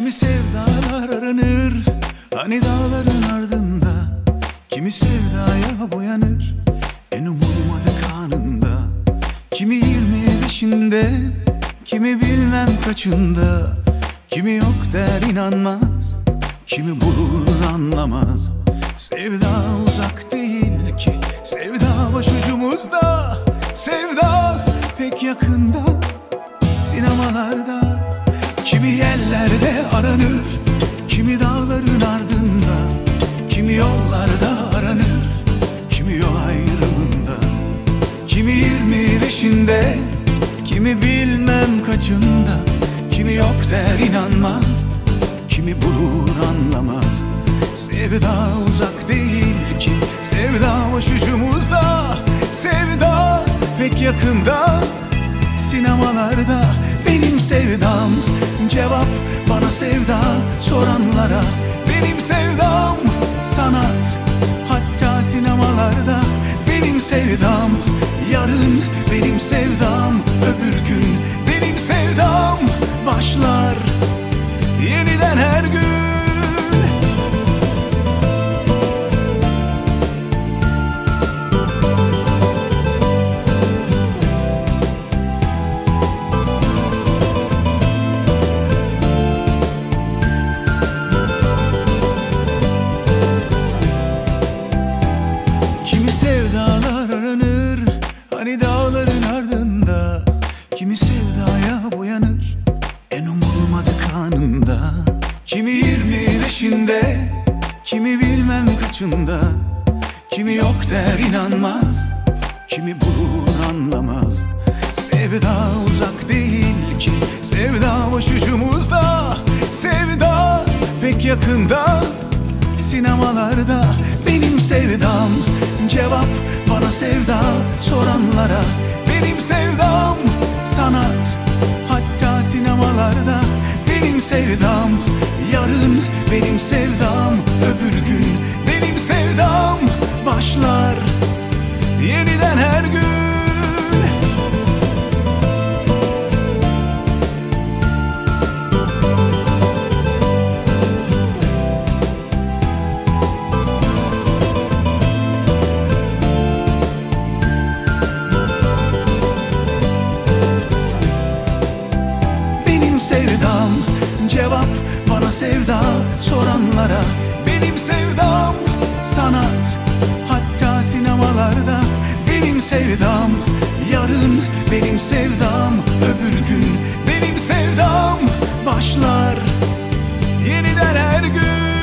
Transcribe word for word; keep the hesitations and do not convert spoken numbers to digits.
Kimi sevdalar aranır hani dağların ardında, kimi sevdaya boyanır en umulmadık anında. Kimi yirmi beşinde, kimi bilmem kaçında, kimi yok der inanmaz, kimi bulur anlamaz. Sevda uzak değil ki, sevda başucumuzda, sevda pek yakında, sinemalarda. Kimi yerlerde aranır, kimi dağların ardında, kimi yollarda aranır, kimi yol ayrımında. Kimi yirmi beşinde, kimi bilmem kaçında, kimi yok der inanmaz, kimi bulur anlamaz. Sevda uzak değil ki, sevda başucumuzda, sevda pek yakında, sinemalarda. Benim sevdam cevap bana sevda soranlara, benim sevdam sanat, hatta sinemalarda. Benim sevdam yarın, benim sevdam öbür gün, benim sevdam başlar yeniden her gün. Hani dağların ardında, kimi sevdaya boyanır en umulmadık anında. Kimi yirmi beşinde, kimi bilmem kaçında, kimi yok der inanmaz, kimi bulur anlamaz. Sevda uzak değil ki, sevda başucumuzda, sevda pek yakında, sinemalarda. Benim sevdam cevap bana sevda soranlara, benim sevdam sanat, hatta sinemalarda. Benim sevdam yarın, benim sevdam öbür gün, benim sevdam başlar yeniden her gün. Sevdam cevap bana sevda soranlara, benim sevdam sanat, hatta sinemalarda. Benim sevdam yarın, benim sevdam öbür gün, benim sevdam başlar yeniden her gün.